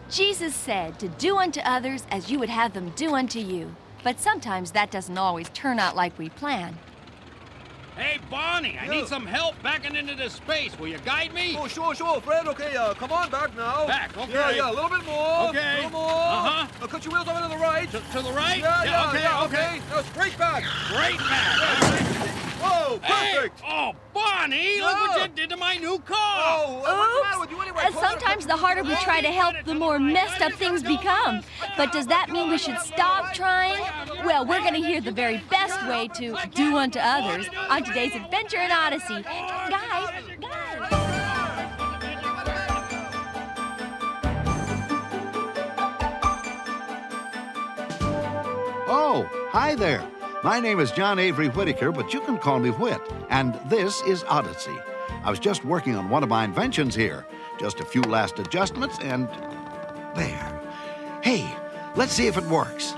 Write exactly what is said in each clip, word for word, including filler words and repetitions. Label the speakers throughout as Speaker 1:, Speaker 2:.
Speaker 1: Jesus said to do unto others as you would have them do unto you. But sometimes that doesn't always turn out like we plan.
Speaker 2: Hey, Barney, I
Speaker 3: Yeah.
Speaker 2: need some help backing into this space. Will you guide me?
Speaker 3: Oh, sure, sure, Fred. Okay, uh, come on back now.
Speaker 2: Back, okay.
Speaker 3: Yeah, yeah, a little bit more.
Speaker 2: Okay.
Speaker 3: A little more.
Speaker 2: Uh-huh.
Speaker 3: Uh, cut your wheels over to the right.
Speaker 2: To, to the right?
Speaker 3: Yeah, yeah,
Speaker 2: okay,
Speaker 3: yeah,
Speaker 2: okay.
Speaker 3: Now straight back.
Speaker 2: Great back. All right.
Speaker 3: Whoa,
Speaker 2: Hey!
Speaker 3: perfect.
Speaker 2: Oh, Barney, look what
Speaker 3: Yeah.
Speaker 2: you did to my new car.
Speaker 3: Oh, uh, what's the matter
Speaker 1: Oops!
Speaker 3: with you anyway?
Speaker 1: Uh,
Speaker 3: Come on,
Speaker 1: sometimes
Speaker 3: cut-
Speaker 1: the harder we try to help, the more messed up things become. But does that mean we should stop trying? Well, we're going to hear the very best way to do unto others on today's Adventure in Odyssey. Guys, guys.
Speaker 4: Oh, hi there. My name is John Avery Whitaker, but you can call me Whit, and this is Odyssey. I was just working on one of my inventions here. Just a few last adjustments, and there. Hey, let's see if it works.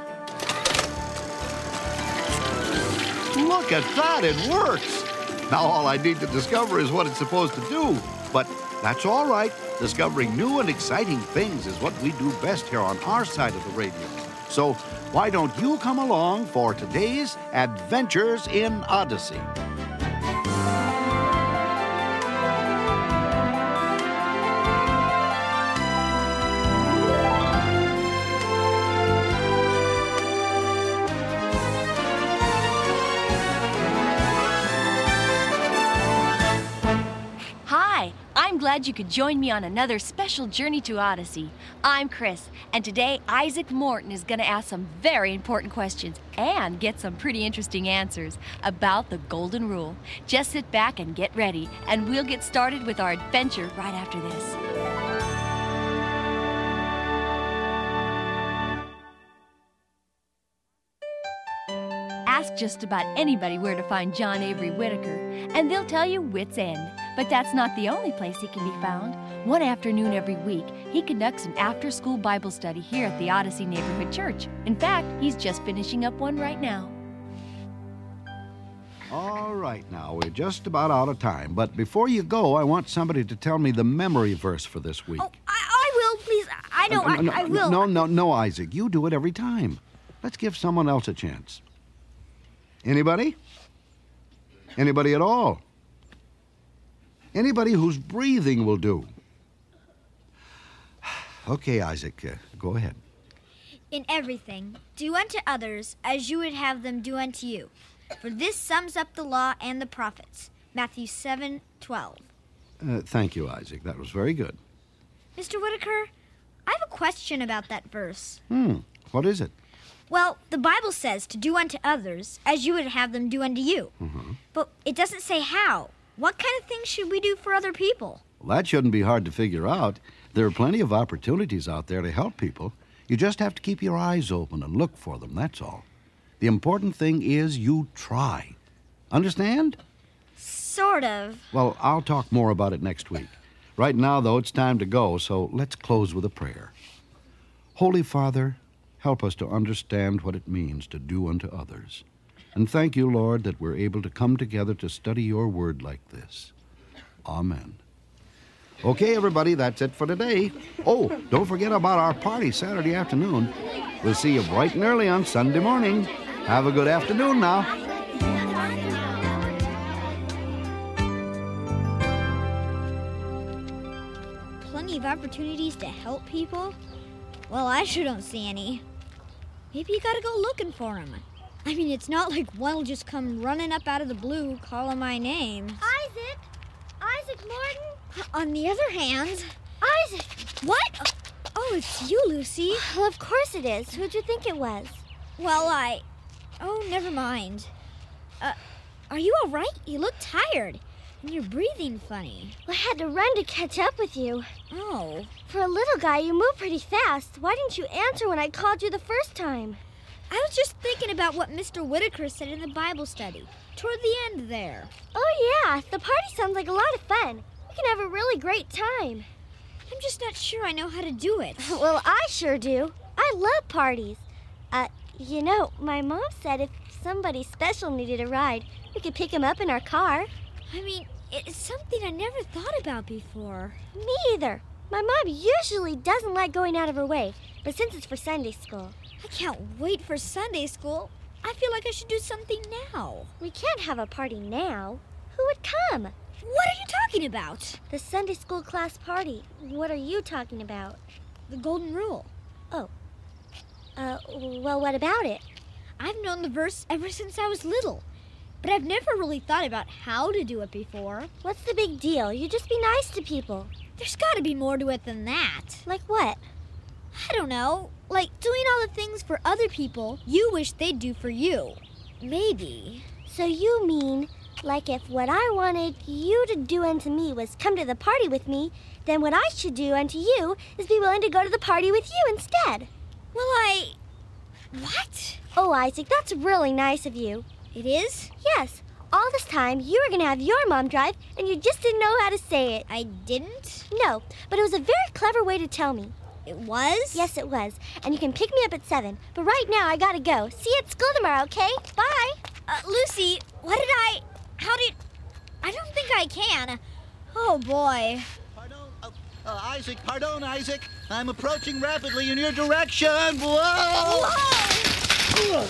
Speaker 4: Look at that, it works. Now all I need to discover is what it's supposed to do. But that's all right. Discovering new and exciting things is what we do best here on our side of the radio. So why don't you come along for today's Adventures in Odyssey?
Speaker 1: Hi, I'm glad you could join me on another special journey to Odyssey. I'm Chris, and today Isaac Morton is going to ask some very important questions and get some pretty interesting answers about the Golden Rule. Just sit back and get ready, and we'll get started with our adventure right after this. Ask just about anybody where to find John Avery Whitaker, and they'll tell you Wits End. But that's not the only place he can be found. One afternoon every week, he conducts an after-school Bible study here at the Odyssey Neighborhood Church. In fact, he's just finishing up one right now.
Speaker 4: All right, now, we're just about out of time. But before you go, I want somebody to tell me the memory verse for this week.
Speaker 5: Oh, I, I will, please. I know,
Speaker 4: Uh, no,
Speaker 5: I, I will.
Speaker 4: No, no, no, Isaac. You do it every time. Let's give someone else a chance. Anybody? Anybody at all? Anybody whose breathing will do. Okay, Isaac, uh, go ahead.
Speaker 5: In everything, do unto others as you would have them do unto you. For this sums up the law and the prophets. Matthew seven twelve.
Speaker 4: Uh, thank you, Isaac. That was very good.
Speaker 5: Mister Whitaker, I have a question about that verse.
Speaker 4: Hmm, what is it?
Speaker 5: Well, the Bible says to do unto others as you would have them do unto you.
Speaker 4: Mm-hmm.
Speaker 5: But it doesn't say how. What kind of things should we do for other people?
Speaker 4: Well, that shouldn't be hard to figure out. There are plenty of opportunities out there to help people. You just have to keep your eyes open and look for them, that's all. The important thing is you try. Understand?
Speaker 5: Sort of.
Speaker 4: Well, I'll talk more about it next week. Right now, though, it's time to go, so let's close with a prayer. Holy Father, help us to understand what it means to do unto others. And thank you, Lord, that we're able to come together to study your word like this. Amen. Okay, everybody, that's it for today. Oh, don't forget about our party Saturday afternoon. We'll see you bright and early on Sunday morning. Have a good afternoon now.
Speaker 5: Plenty of opportunities to help people? Well, I sure don't see any. Maybe you gotta go looking for them. I mean, it's not like one will just come running up out of the blue calling my name.
Speaker 6: Isaac? Isaac Morton?
Speaker 5: On the other hand...
Speaker 6: Isaac!
Speaker 5: What? Oh, it's you, Lucy.
Speaker 6: Well, of course it is. Who'd you think it was?
Speaker 5: Well, I... Oh, never mind. Uh, are you all right? You look tired. And you're breathing funny.
Speaker 6: Well, I had to run to catch up with you.
Speaker 5: Oh.
Speaker 6: For a little guy, you move pretty fast. Why didn't you answer when I called you the first time?
Speaker 5: I was just thinking about what Mister Whitaker said in the Bible study. Toward the end there.
Speaker 6: Oh, yeah. The party sounds like a lot of fun. We can have a really great time.
Speaker 5: I'm just not sure I know how to do it.
Speaker 6: Well, I sure do. I love parties. Uh, you know, my mom said if somebody special needed a ride, we could pick him up in our car.
Speaker 5: I mean, it's something I never thought about before.
Speaker 6: Me either. My mom usually doesn't like going out of her way, but since it's for Sunday school.
Speaker 5: I can't wait for Sunday school. I feel like I should do something now.
Speaker 6: We can't have a party now. Who would come?
Speaker 5: What are you talking about?
Speaker 6: The Sunday school class party. What are you talking about?
Speaker 5: The Golden Rule.
Speaker 6: Oh. Uh, well, what about it?
Speaker 5: I've known the verse ever since I was little, but I've never really thought about how to do it before.
Speaker 6: What's the big deal? You just be nice to people.
Speaker 5: There's got to be more to it than that.
Speaker 6: Like what?
Speaker 5: I don't know. Like doing all the things for other people you wish they'd do for you. Maybe.
Speaker 6: So you mean, like if what I wanted you to do unto me was come to the party with me, then what I should do unto you is be willing to go to the party with you instead.
Speaker 5: Well, I... What?
Speaker 6: Oh, Isaac, that's really nice of you.
Speaker 5: It is?
Speaker 6: Yes. All this time, you were going to have your mom drive, and you just didn't know how to say it.
Speaker 5: I didn't?
Speaker 6: No, but it was a very clever way to tell me.
Speaker 5: It was?
Speaker 6: Yes, it was. And you can pick me up at seven. But right now, I gotta go. See you at school tomorrow, okay? Bye.
Speaker 5: Uh, Lucy, what did I... How did... I don't think I can. Oh, boy.
Speaker 7: Pardon, uh, uh, Isaac, pardon, Isaac. I'm approaching rapidly in your direction. Whoa!
Speaker 5: Whoa!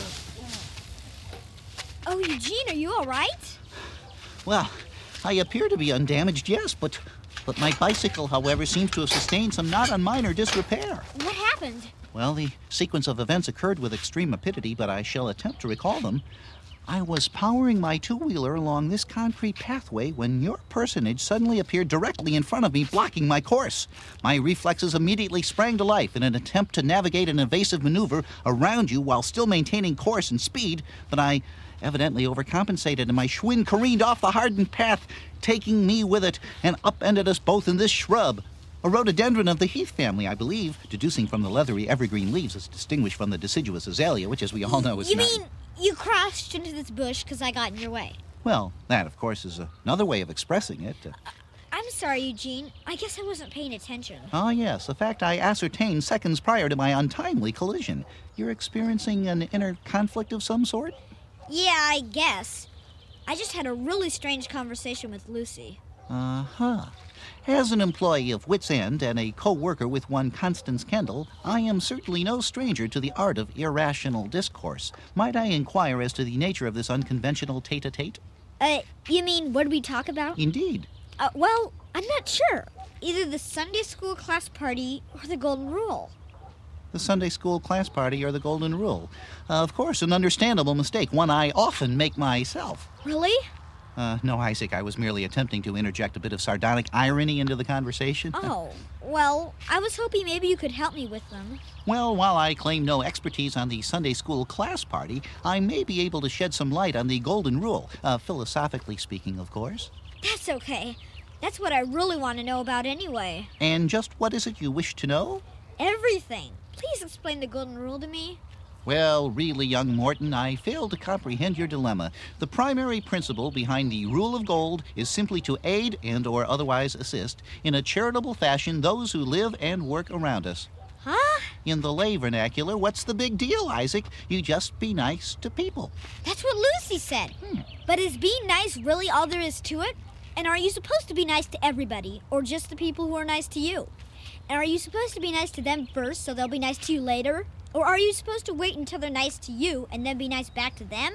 Speaker 5: Oh, Eugene, are you all right?
Speaker 7: Well, I appear to be undamaged, yes, but... But my bicycle, however, seems to have sustained some not unminor disrepair.
Speaker 5: What happened?
Speaker 7: Well, the sequence of events occurred with extreme rapidity, but I shall attempt to recall them. I was powering my two-wheeler along this concrete pathway when your personage suddenly appeared directly in front of me, blocking my course. My reflexes immediately sprang to life in an attempt to navigate an evasive maneuver around you while still maintaining course and speed, but I evidently overcompensated, and my Schwinn careened off the hardened path, taking me with it, and upended us both in this shrub. A rhododendron of the heath family, I believe, deducing from the leathery evergreen leaves as distinguished from the deciduous azalea, which, as we all know, is
Speaker 5: You
Speaker 7: not...
Speaker 5: mean you crashed into this bush because I got in your way?
Speaker 7: Well, that, of course, is another way of expressing it. Uh,
Speaker 5: I'm sorry, Eugene. I guess I wasn't paying attention.
Speaker 7: ah, yes, a fact I ascertained seconds prior to my untimely collision. You're experiencing an inner conflict of some sort?
Speaker 5: Yeah, I guess. I just had a really strange conversation with Lucy.
Speaker 7: Uh-huh. As an employee of Wits End and a co-worker with one Constance Kendall, I am certainly no stranger to the art of irrational discourse. Might I inquire as to the nature of this unconventional tete-a-tete?
Speaker 5: Uh, you mean, what did we talk about?
Speaker 7: Indeed.
Speaker 5: Uh, well, I'm not sure. Either the Sunday school class party or the Golden Rule.
Speaker 7: The Sunday school class party or the Golden Rule. Uh, of course, an understandable mistake, one I often make myself.
Speaker 5: Really?
Speaker 7: Uh, no, Isaac, I was merely attempting to interject a bit of sardonic irony into the conversation.
Speaker 5: Oh, well, I was hoping maybe you could help me with them.
Speaker 7: Well, while I claim no expertise on the Sunday school class party, I may be able to shed some light on the Golden Rule, uh, philosophically speaking, of course.
Speaker 5: That's okay. That's what I really want to know about anyway.
Speaker 7: And just what is it you wish to know?
Speaker 5: Everything. Please explain the Golden Rule to me.
Speaker 7: Well, really, young Morton, I fail to comprehend your dilemma. The primary principle behind the rule of gold is simply to aid and or otherwise assist in a charitable fashion those who live and work around us.
Speaker 5: Huh?
Speaker 7: In the lay vernacular, what's the big deal, Isaac? You just be nice to people.
Speaker 5: That's what Lucy said.
Speaker 7: Hmm.
Speaker 5: But is being nice really all there is to it? And are you supposed to be nice to everybody, or just the people who are nice to you? And are you supposed to be nice to them first so they'll be nice to you later? Or are you supposed to wait until they're nice to you and then be nice back to them?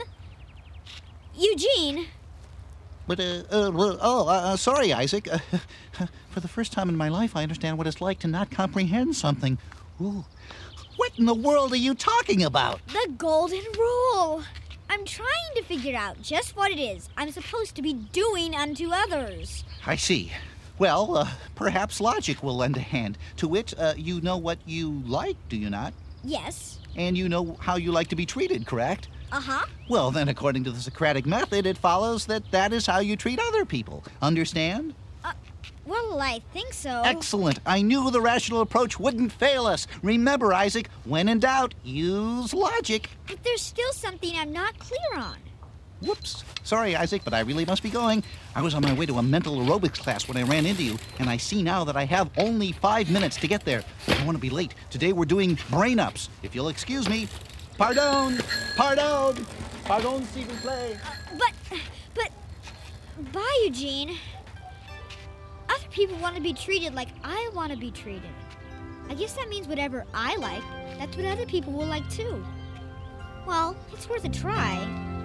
Speaker 5: Eugene?
Speaker 7: But, uh, uh well, oh, uh, sorry, Isaac. Uh, for the first time in my life, I understand what it's like to not comprehend something. Ooh. What in the world are you talking about?
Speaker 5: The Golden Rule. I'm trying to figure out just what it is I'm supposed to be doing unto others.
Speaker 7: I see. Well, uh, perhaps logic will lend a hand. To which, uh, you know what you like, do you not?
Speaker 5: Yes.
Speaker 7: And you know how you like to be treated, correct?
Speaker 5: Uh-huh.
Speaker 7: Well, then, according to the Socratic method, it follows that that is how you treat other people. Understand?
Speaker 5: Uh, well, I think so.
Speaker 7: Excellent. I knew the rational approach wouldn't fail us. Remember, Isaac, when in doubt, use logic.
Speaker 5: But there's still something I'm not clear on.
Speaker 7: Whoops. Sorry, Isaac, but I really must be going. I was on my way to a mental aerobics class when I ran into you, and I see now that I have only five minutes to get there. I don't want to be late. Today we're doing brain-ups. If you'll excuse me. Pardon! Pardon! Pardon, Stephen Play.
Speaker 5: But, but, bye, Eugene. Other people want to be treated like I want to be treated. I guess that means whatever I like, that's what other people will like too. Well, it's worth a try.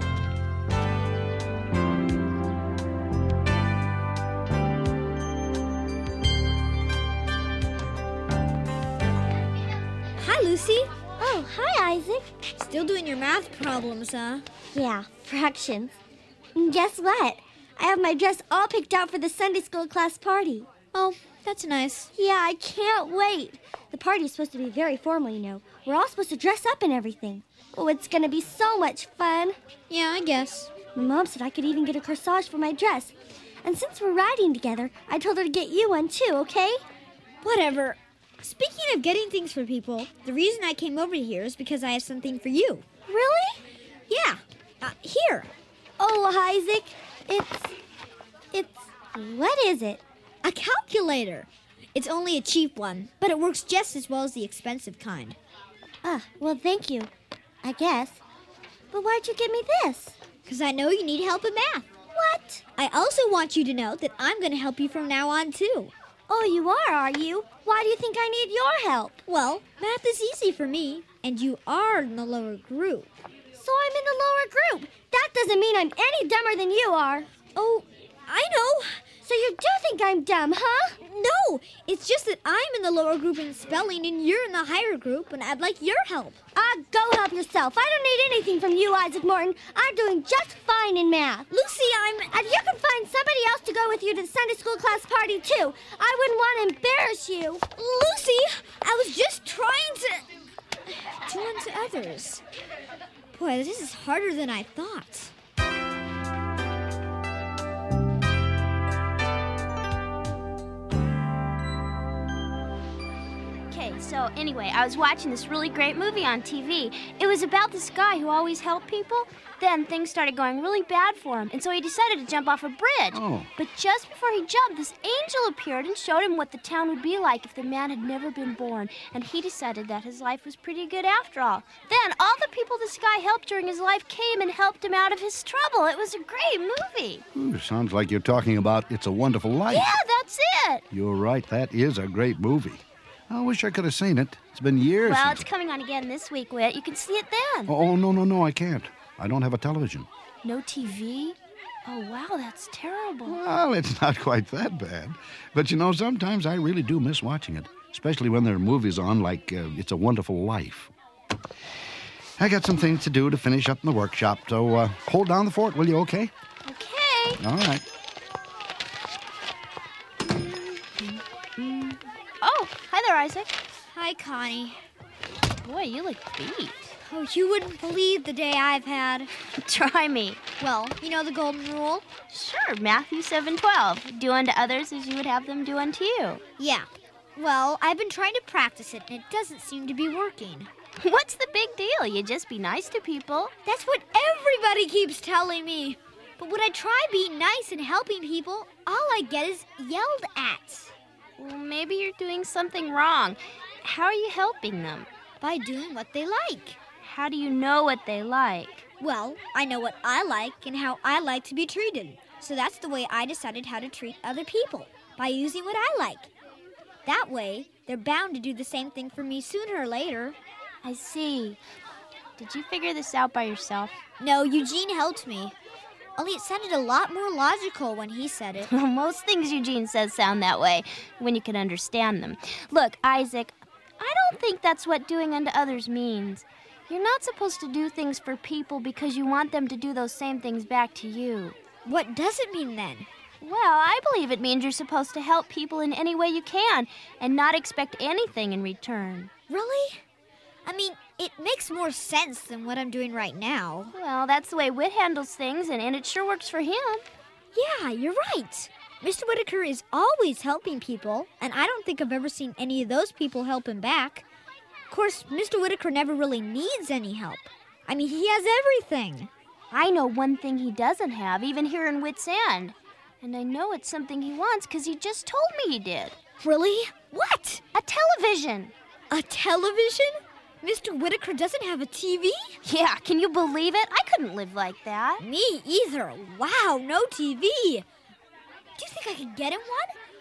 Speaker 5: Hi, Lucy.
Speaker 6: Oh, hi, Isaac.
Speaker 5: Still doing your math problems, huh?
Speaker 6: Yeah, fractions. And guess what? I have my dress all picked out for the Sunday school class party.
Speaker 5: Oh, that's nice.
Speaker 6: Yeah, I can't wait. The party's supposed to be very formal, you know. We're all supposed to dress up and everything. Oh, it's going to be so much fun.
Speaker 5: Yeah, I guess.
Speaker 6: My mom said I could even get a corsage for my dress. And since we're riding together, I told her to get you one too, okay?
Speaker 5: Whatever. Speaking of getting things for people, the reason I came over here is because I have something for you.
Speaker 6: Really?
Speaker 5: Yeah. Uh, here.
Speaker 6: Oh, Isaac, it's... it's... what is it?
Speaker 5: A calculator. It's only a cheap one, but it works just as well as the expensive kind.
Speaker 6: Ah, well, thank you, I guess. But why'd you give me this?
Speaker 5: Because I know you need help in math.
Speaker 6: What?
Speaker 5: I also want you to know that I'm going to help you from now on, too.
Speaker 6: Oh, you are, are you? Why do you think I need your help?
Speaker 5: Well, math is easy for me, and you are in the lower group.
Speaker 6: So I'm in the lower group. That doesn't mean I'm any dumber than you are.
Speaker 5: Oh, I know.
Speaker 6: So you do think I'm dumb, huh?
Speaker 5: No, it's just that I'm in the lower group in spelling and you're in the higher group, and I'd like your help.
Speaker 6: Ah, uh, go help yourself. I don't need anything from you, Isaac Morton. I'm doing just fine in math.
Speaker 5: Lucy, I'm...
Speaker 6: And you can find somebody else to go with you to the Sunday school class party, too. I wouldn't want to embarrass you.
Speaker 5: Lucy, I was just trying to... do unto others. Boy, this is harder than I thought.
Speaker 8: So anyway, I was watching this really great movie on T V. It was about this guy who always helped people. Then things started going really bad for him, and so he decided to jump off a bridge.
Speaker 4: Oh.
Speaker 8: But just before he jumped, this angel appeared and showed him what the town would be like if the man had never been born. And he decided that his life was pretty good after all. Then all the people this guy helped during his life came and helped him out of his trouble. It was a great movie.
Speaker 4: Ooh, sounds like you're talking about It's a Wonderful Life.
Speaker 8: Yeah, that's it.
Speaker 4: You're right, that is a great movie. I wish I could have seen it. It's been years
Speaker 8: Well,
Speaker 4: since...
Speaker 8: it's coming on again this week, Whit. You can see it then.
Speaker 4: Oh, no, no, no, I can't. I don't have a television.
Speaker 8: No T V? Oh, wow, that's terrible.
Speaker 4: Well, it's not quite that bad. But, you know, sometimes I really do miss watching it, especially when there are movies on like uh, It's a Wonderful Life. I got some things to do to finish up in the workshop, so uh, hold down the fort, will you, okay?
Speaker 8: Okay.
Speaker 4: All right.
Speaker 8: Oh, hi there, Isaac.
Speaker 5: Hi, Connie.
Speaker 8: Boy, you look beat.
Speaker 5: Oh, you wouldn't believe the day I've had.
Speaker 8: Try me.
Speaker 5: Well, you know the golden rule?
Speaker 8: Sure, Matthew seven twelve. Do unto others as you would have them do unto you.
Speaker 5: Yeah. Well, I've been trying to practice it, and it doesn't seem to be working.
Speaker 8: What's the big deal? You just be nice to people.
Speaker 5: That's what everybody keeps telling me. But when I try being nice and helping people, all I get is yelled at.
Speaker 8: Well, maybe you're doing something wrong. How are you helping them?
Speaker 5: By doing what they like.
Speaker 8: How do you know what they like?
Speaker 5: Well, I know what I like and how I like to be treated. So that's the way I decided how to treat other people, by using what I like. That way, they're bound to do the same thing for me sooner or later.
Speaker 8: I see. Did you figure this out by yourself?
Speaker 5: No, Eugene helped me. Only it sounded a lot more logical when he said it.
Speaker 8: Most things Eugene says sound that way when you can understand them. Look, Isaac, I don't think that's what doing unto others means. You're not supposed to do things for people because you want them to do those same things back to you.
Speaker 5: What does it mean then?
Speaker 8: Well, I believe it means you're supposed to help people in any way you can and not expect anything in return.
Speaker 5: Really? I mean, it makes more sense than what I'm doing right now.
Speaker 8: Well, that's the way Whit handles things, and, and it sure works for him.
Speaker 5: Yeah, you're right. Mister Whitaker is always helping people, and I don't think I've ever seen any of those people help him back. Of course, Mister Whitaker never really needs any help. I mean, he has everything.
Speaker 8: I know one thing he doesn't have, even here in Whit's End. And I know it's something he wants because he just told me he did.
Speaker 5: Really? What?
Speaker 8: A television.
Speaker 5: A television? Mister Whitaker doesn't have a T V?
Speaker 8: Yeah, can you believe it? I couldn't live like that.
Speaker 5: Me either. Wow, no T V. Do you think I could get him one?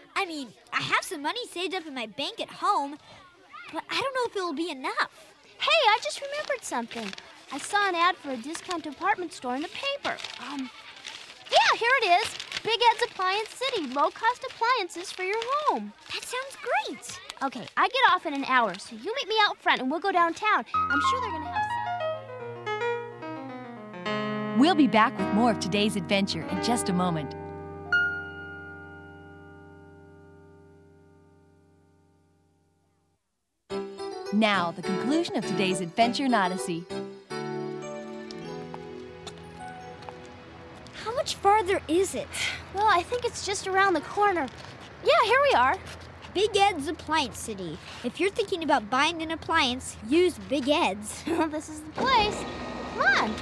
Speaker 5: I mean, I have some money saved up in my bank at home, but I don't know if it'll be enough.
Speaker 8: Hey, I just remembered something. I saw an ad for a discount department store in the paper. Um, yeah, here it is. Big Ed's Appliance City. Low-cost appliances for your home.
Speaker 5: That sounds great.
Speaker 8: Okay, I get off in an hour, so you meet me out front and we'll go downtown. I'm sure they're going to have some.
Speaker 1: We'll be back with more of today's adventure in just a moment. Now, the conclusion of today's adventure in Odyssey.
Speaker 5: How much farther is it?
Speaker 8: Well, I think it's just around the corner. Yeah, here we are.
Speaker 5: Big Ed's Appliance City. If you're thinking about buying an appliance, use Big Ed's.
Speaker 8: This is the place. Come on.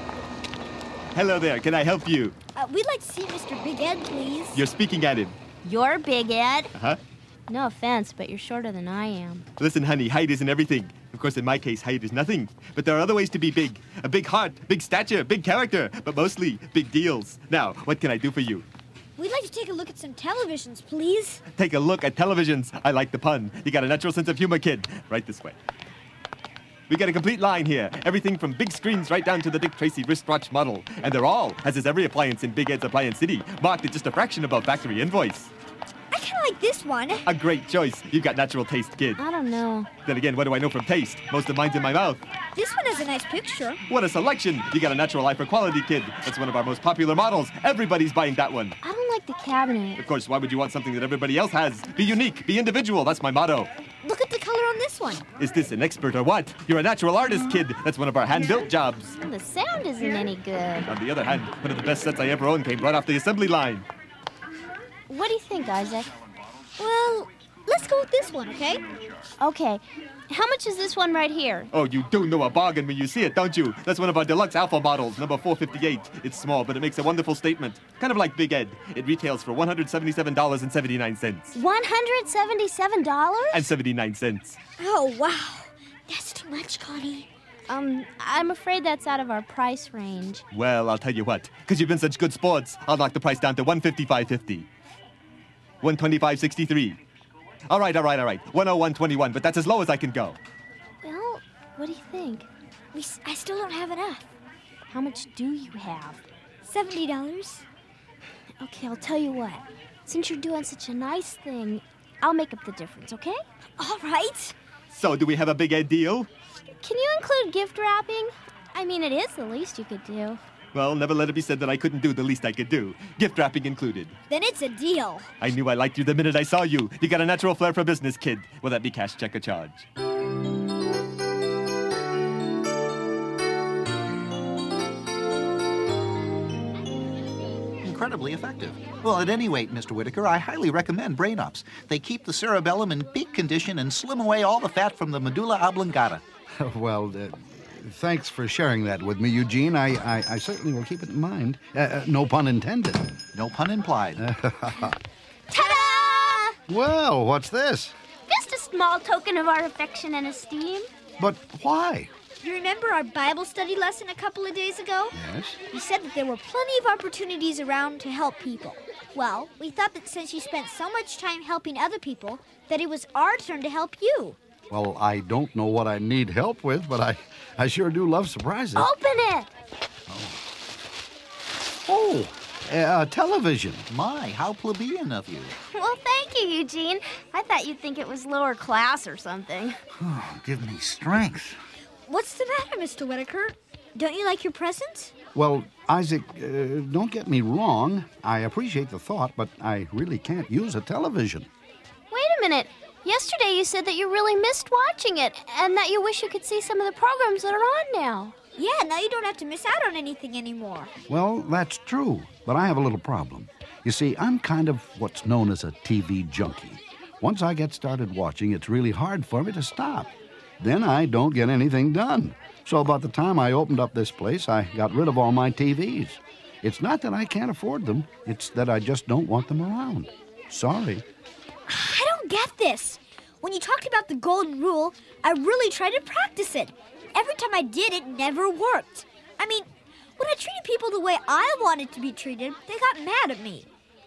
Speaker 9: Hello there, can I help you?
Speaker 5: Uh, we'd like to see Mister Big Ed, please.
Speaker 9: You're speaking at him.
Speaker 8: You're Big Ed.
Speaker 9: Uh-huh.
Speaker 8: No offense, but you're shorter than I am.
Speaker 9: Listen, honey, height isn't everything. Of course, in my case, height is nothing. But there are other ways to be big. A big heart, big stature, big character, but mostly big deals. Now, what can I do for you?
Speaker 5: We'd like to take a look at some televisions, please.
Speaker 9: Take a look at televisions. I like the pun. You got a natural sense of humor, kid. Right this way. We got a complete line here. Everything from big screens right down to the Dick Tracy wristwatch model. And they're all, as is every appliance in Big Ed's Appliance City, marked at just a fraction above factory invoice.
Speaker 5: I kind of like this one.
Speaker 9: A great choice. You've got natural taste, kid.
Speaker 8: I don't know.
Speaker 9: Then again, what do I know from taste? Most of mine's in my mouth.
Speaker 5: This one has a nice picture.
Speaker 9: What a selection. You got a natural eye for quality, kid. That's one of our most popular models. Everybody's buying that one.
Speaker 8: I don't like the cabinet.
Speaker 9: Of course, why would you want something that everybody else has? Be unique, be individual. That's my motto.
Speaker 5: Look at the color on this one.
Speaker 9: Is this an expert or what? You're a natural artist, kid. That's one of our hand-built jobs.
Speaker 8: The sound isn't any good.
Speaker 9: On the other hand, one of the best sets I ever owned came right off the assembly line.
Speaker 8: What do you think, Isaac?
Speaker 5: Well, let's go with this one, okay?
Speaker 8: Okay. How much is this one right here?
Speaker 9: Oh, you do know a bargain when you see it, don't you? That's one of our deluxe alpha models, number four fifty-eight. It's small, but it makes a wonderful statement. Kind of like Big Ed. It retails for one hundred seventy-seven dollars and seventy-nine cents.
Speaker 8: one hundred seventy-seven dollars?
Speaker 9: And seventy-nine cents.
Speaker 5: Oh, wow. That's too much, Connie.
Speaker 8: Um, I'm afraid that's out of our price range.
Speaker 9: Well, I'll tell you what. Because you've been such good sports, I'll knock the price down to one fifty-five fifty. one twenty-five sixty-three. All right, all right, all right. one oh one twenty-one, but that's as low as I can go.
Speaker 8: Well, what do you think?
Speaker 5: We, s- I still don't have enough.
Speaker 8: How much do you have?
Speaker 5: seventy dollars.
Speaker 8: Okay, I'll tell you what. Since you're doing such a nice thing, I'll make up the difference, okay?
Speaker 5: All right.
Speaker 9: So, do we have a Big Ed deal?
Speaker 8: Can you include gift wrapping? I mean, it is the least you could do.
Speaker 9: Well, never let it be said that I couldn't do the least I could do. Gift wrapping included.
Speaker 5: Then it's a deal.
Speaker 9: I knew I liked you the minute I saw you. You got a natural flair for business, kid. Will that be cash, check, or charge?
Speaker 7: Incredibly effective. Well, at any rate, Mister Whitaker, I highly recommend Brain Ups. They keep the cerebellum in peak condition and slim away all the fat from the medulla oblongata.
Speaker 4: Well, uh, thanks for sharing that with me, Eugene. I, I, I certainly will keep it in mind. Uh, uh, no pun intended.
Speaker 7: No pun implied.
Speaker 8: Ta-da!
Speaker 4: Well, what's this?
Speaker 8: Just a small token of our affection and esteem.
Speaker 4: But why?
Speaker 5: You remember our Bible study lesson a couple of days ago?
Speaker 4: Yes?
Speaker 5: You said that there were plenty of opportunities around to help people. Well, we thought that since you spent so much time helping other people, that it was our turn to help you.
Speaker 4: Well, I don't know what I need help with, but I, I sure do love surprises.
Speaker 8: Open it!
Speaker 4: Oh, uh, television.
Speaker 7: My, how plebeian of you.
Speaker 8: Well, thank you, Eugene. I thought you'd think it was lower class or something.
Speaker 7: Oh, give me strength.
Speaker 5: What's the matter, Mister Whitaker? Don't you like your present?
Speaker 4: Well, Isaac, uh, don't get me wrong. I appreciate the thought, but I really can't use a television.
Speaker 8: Wait a minute. Yesterday you said that you really missed watching it and that you wish you could see some of the programs that are on now.
Speaker 5: Yeah, now you don't have to miss out on anything anymore.
Speaker 4: Well, that's true, but I have a little problem. You see, I'm kind of what's known as a T V junkie. Once I get started watching, it's really hard for me to stop. Then I don't get anything done. So about the time I opened up this place, I got rid of all my T Vs. It's not that I can't afford them. It's that I just don't want them around. Sorry.
Speaker 5: I don't get this. When you talked about the golden rule, I really tried to practice it. Every time I did, it never worked. I mean, when I treated people the way I wanted to be treated, they got mad at me.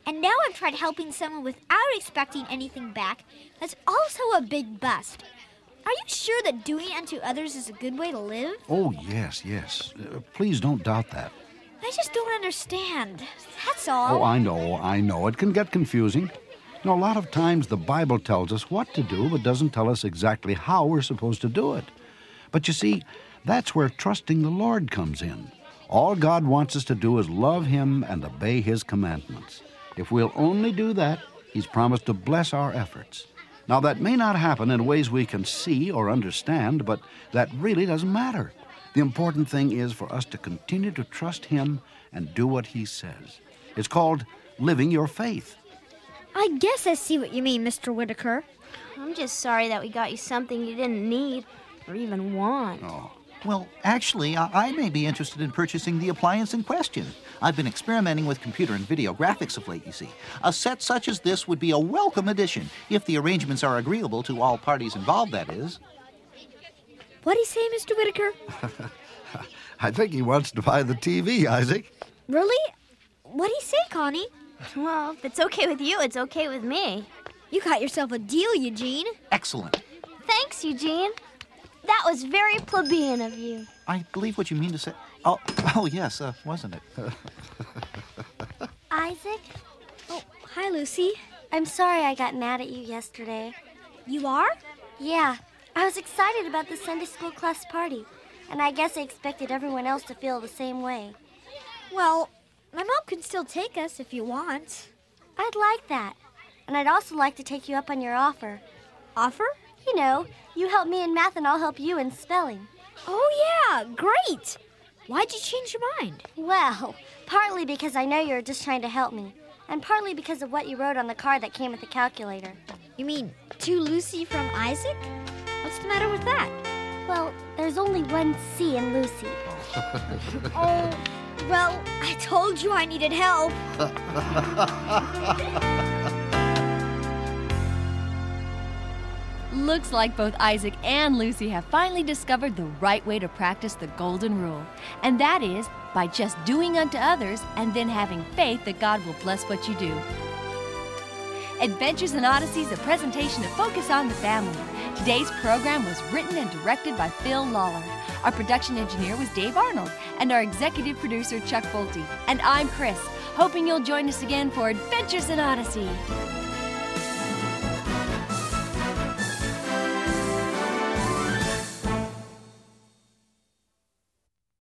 Speaker 5: And now I've tried helping someone without expecting anything back. That's also a big bust. Are you sure that doing unto others is a good way to live?
Speaker 4: Oh, yes, yes. Uh, please don't doubt that.
Speaker 5: I just don't understand. That's all.
Speaker 4: Oh, I know, I know. It can get confusing. You know, a lot of times the Bible tells us what to do, but doesn't tell us exactly how we're supposed to do it. But you see, that's where trusting the Lord comes in. All God wants us to do is love Him and obey His commandments. If we'll only do that, He's promised to bless our efforts. Now, that may not happen in ways we can see or understand, but that really doesn't matter. The important thing is for us to continue to trust Him and do what He says. It's called living your faith.
Speaker 5: I guess I see what you mean, Mister Whitaker.
Speaker 8: I'm just sorry that we got you something you didn't need or even want.
Speaker 4: Oh.
Speaker 7: Well, actually, I, I may be interested in purchasing the appliance in question. I've been experimenting with computer and video graphics of late, you see. A set such as this would be a welcome addition, if the arrangements are agreeable to all parties involved, that is.
Speaker 5: What do you say, Mister Whitaker?
Speaker 4: I think he wants to buy the T V, Isaac.
Speaker 5: Really? What do you say, Connie?
Speaker 8: Well, if it's okay with you, it's okay with me.
Speaker 5: You got yourself a deal, Eugene.
Speaker 7: Excellent.
Speaker 8: Thanks, Eugene. That was very plebeian of you.
Speaker 7: I believe what you mean to say. Oh, oh yes, uh, wasn't it?
Speaker 6: Isaac,
Speaker 5: Oh, hi, Lucy.
Speaker 6: I'm sorry I got mad at you yesterday.
Speaker 5: You are?
Speaker 6: Yeah, I was excited about the Sunday school class party, and I guess I expected everyone else to feel the same way.
Speaker 5: Well, my mom can still take us if you want.
Speaker 6: I'd like that, and I'd also like to take you up on your offer.
Speaker 5: Offer?
Speaker 6: You know, you help me in math and I'll help you in spelling.
Speaker 5: Oh, yeah, great. Why'd you change your mind?
Speaker 6: Well, partly because I know you were just trying to help me, and partly because of what you wrote on the card that came with the calculator.
Speaker 5: You mean to Lucy from Isaac? What's the matter with that?
Speaker 6: Well, there's only one C in Lucy.
Speaker 5: Oh, well, I told you I needed help.
Speaker 1: Looks like both Isaac and Lucy have finally discovered the right way to practice the golden rule. And that is by just doing unto others and then having faith that God will bless what you do. Adventures in Odyssey is a presentation of Focus on the Family. Today's program was written and directed by Phil Lawler. Our production engineer was Dave Arnold, and our executive producer, Chuck Bolte. And I'm Chris, hoping you'll join us again for Adventures in Odyssey.